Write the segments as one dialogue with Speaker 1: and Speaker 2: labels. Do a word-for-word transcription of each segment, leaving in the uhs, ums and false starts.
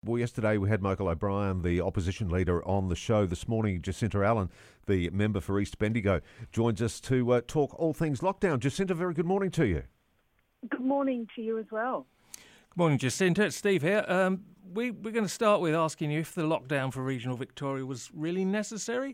Speaker 1: Well, yesterday we had Michael O'Brien, the opposition leader, on the show. This morning, Jacinta Allen, the member for East Bendigo, joins us to uh, talk all things lockdown. Jacinta, very good morning to you.
Speaker 2: Good morning to you as well.
Speaker 3: Good morning, Jacinta. It's Steve here. Um, we, we're going to start with asking you if the lockdown for regional Victoria was really necessary.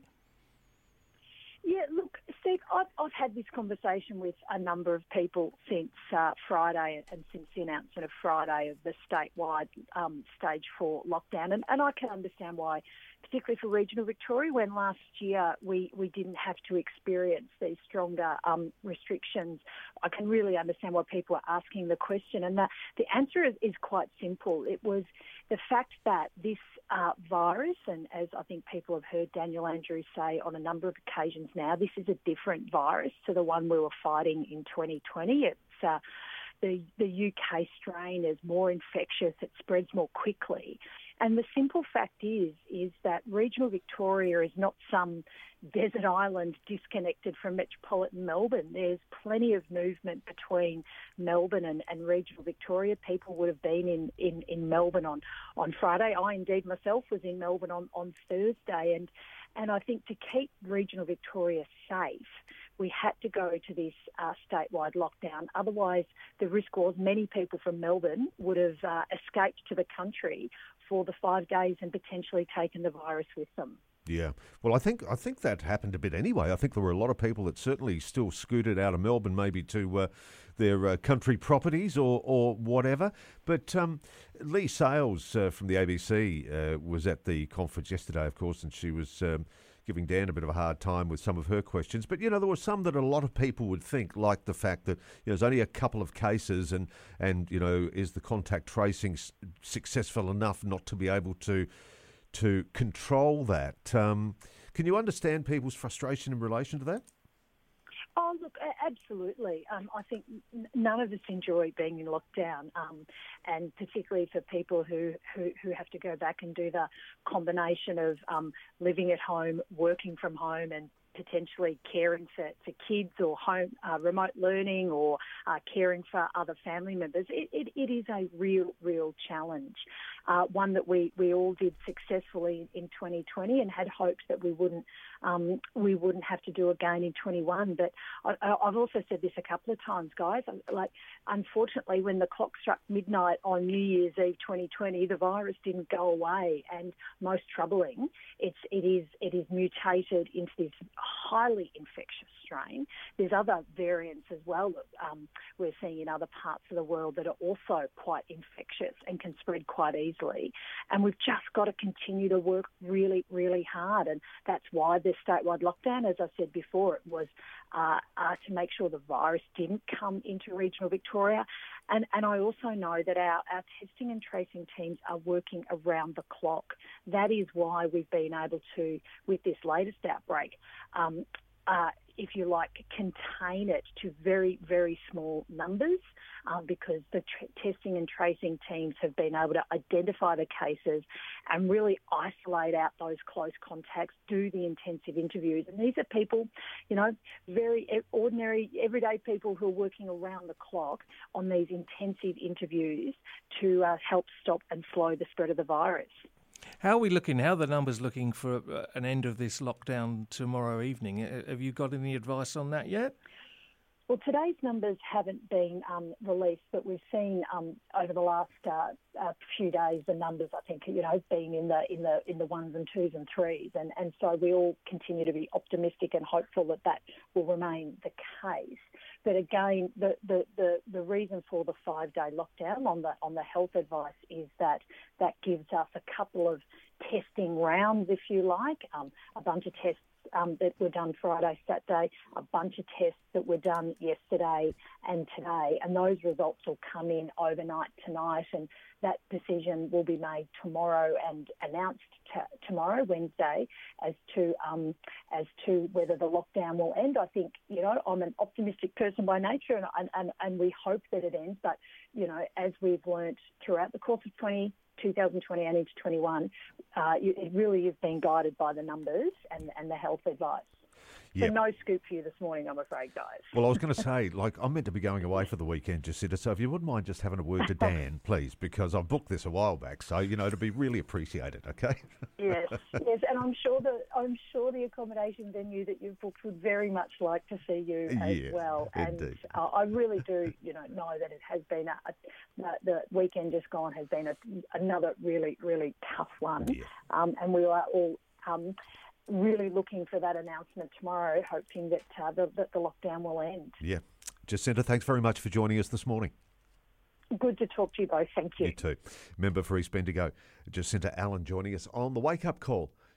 Speaker 2: Yeah, look, Steve, I've, I've had this conversation with a number of people since uh, Friday and since the announcement of Friday of the statewide um, stage four lockdown. And, and I can understand why, particularly for regional Victoria, when last year we, we didn't have to experience these stronger um, restrictions. I can really understand why people are asking the question. And the, the answer is, is quite simple. It was the fact that this uh, virus, and as I think people have heard Daniel Andrews say on a number of occasions now, this is a different virus to the one we were fighting in twenty twenty. It's uh, the, the U K strain is more infectious, it spreads more quickly. And the simple fact is, is that regional Victoria is not some desert island disconnected from metropolitan Melbourne. There's plenty of movement between Melbourne and, and regional Victoria. People would have been in, in, in Melbourne on, on Friday. I indeed myself was in Melbourne on, on Thursday. And, and I think to keep regional Victoria safe, we had to go to this uh, statewide lockdown. Otherwise, the risk was many people from Melbourne would have uh, escaped to the country for the five days and potentially taken the virus with them.
Speaker 1: Yeah, well, I think I think that happened a bit anyway. I think there were a lot of people that certainly still scooted out of Melbourne, maybe to uh, their uh, country properties or, or whatever. But um, Lee Sales uh, from the A B C uh, was at the conference yesterday, of course, and she was um, giving Dan a bit of a hard time with some of her questions. But, you know, there were some that a lot of people would think, like the fact that, you know, there's only a couple of cases and, and you know, is the contact tracing s- successful enough not to be able to to control that? Um, can you understand people's frustration in relation to that?
Speaker 2: Oh, look, absolutely. Um, I think none of us enjoy being in lockdown, um, and particularly for people who, who, who have to go back and do the combination of um, living at home, working from home, and potentially caring for, for kids or home uh, remote learning or uh, caring for other family members. It, it, it is a real, real challenge, uh, one that we, we all did successfully in twenty twenty and had hoped that we wouldn't um, we wouldn't have to do again in twenty-one. But I, I've also said this a couple of times, guys. Like, unfortunately, when the clock struck midnight on New Year's Eve twenty twenty, the virus didn't go away, and most troubling, it's it is it is mutated into this highly infectious strain. There's other variants as well that um, we're seeing in other parts of the world that are also quite infectious and can spread quite easily. And we've just got to continue to work really, really hard. And that's why the statewide lockdown, as I said before, it was uh, uh, to make sure the virus didn't come into regional Victoria. And, and I also know that our, our testing and tracing teams are working around the clock. That is why we've been able to, with this latest outbreak, um, uh, if you like, contain it to very, very small numbers uh, because the tr- testing and tracing teams have been able to identify the cases and really isolate out those close contacts, do the intensive interviews. And these are people, you know, very ordinary, everyday people who are working around the clock on these intensive interviews to uh, help stop and slow the spread of the virus.
Speaker 3: How are we looking? How are the numbers looking for uh, an end of this lockdown tomorrow evening? Uh, have you got any advice on that yet?
Speaker 2: Well, today's numbers haven't been um, released, but we've seen um, over the last uh, uh, few days the numbers, I think, you know, being in the in the in the ones and twos and threes, and and so we all continue to be optimistic and hopeful that that will remain the case. But again, the the, the, the reason for the five day lockdown on the on the health advice is that that gives us a couple of testing rounds, if you like, um, a bunch of tests Um, that were done Friday, Saturday, a bunch of tests that were done yesterday and today, and those results will come in overnight tonight, and that decision will be made tomorrow and announced t- tomorrow, Wednesday, as to um, as to whether the lockdown will end. I think, you know, I'm an optimistic person by nature, and and, and, and we hope that it ends, but, you know, as we've learnt throughout the course of twenty twenty and into twenty-one, uh, it really is being guided by the numbers and, and the health advice.
Speaker 1: Yep.
Speaker 2: So no scoop for you this morning, I'm afraid, guys.
Speaker 1: Well, I was going to say, like, I'm meant to be going away for the weekend, Jacinta, so if you wouldn't mind just having a word to Dan, please, because I booked this a while back, so, you know, it'd be really appreciated, okay?
Speaker 2: Yes, yes, and I'm sure that I'm sure the accommodation venue that you've booked would very much like to see you as
Speaker 1: Yeah,
Speaker 2: well. And
Speaker 1: indeed.
Speaker 2: uh, I really do, you know, know that it has been a, a the weekend just gone has been a, another really, really tough one,
Speaker 1: Yeah.
Speaker 2: um, and we are all um, really looking for that announcement tomorrow, hoping that uh, the, that the lockdown will end.
Speaker 1: Yeah. Jacinta, thanks very much for joining us this morning.
Speaker 2: Good to talk to you both. Thank you.
Speaker 1: You too. Member for East Bendigo, Jacinta Allen, joining us on the Wake Up Call